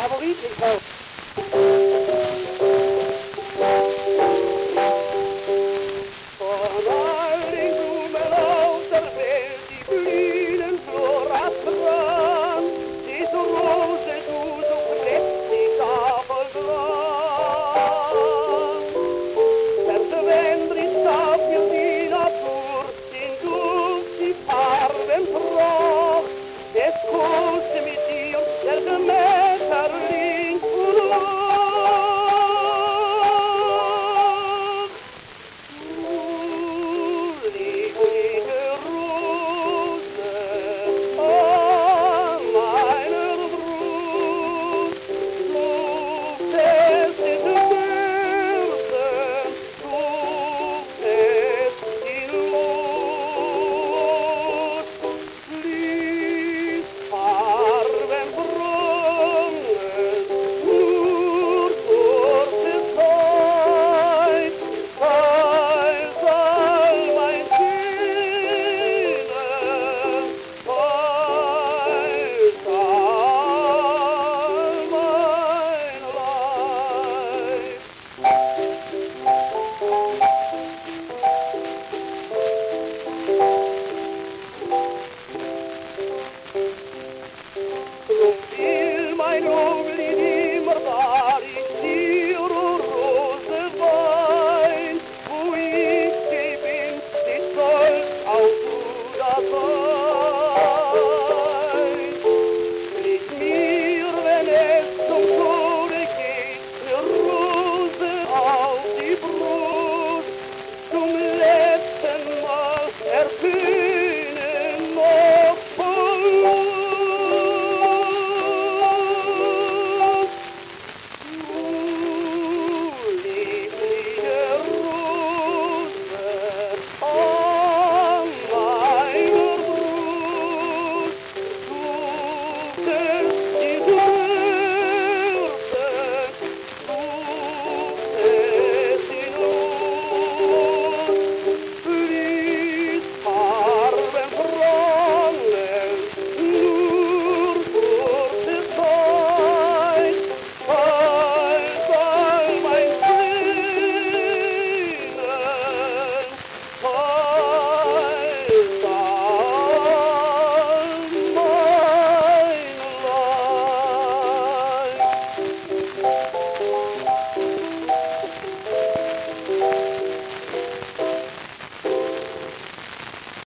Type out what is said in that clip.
Favorit, ich glaube. Von all den Blumen auf der Welt, die blühen floratran, die so Rose, du so prächtig, aber glan. Verschwendlich darf mir die Natur den Duft, die Farben trug, es kuste mit dir der Schmetterling flog. Mein Augenlid immer war ich dir, o Rose Wein, wo ich sie bin, ist stolz auf du dabei. Nicht mir, wenn es zum Tode geht, ne Rose auf die Brust, zum letzten Mal ertönen noch Verlust. Till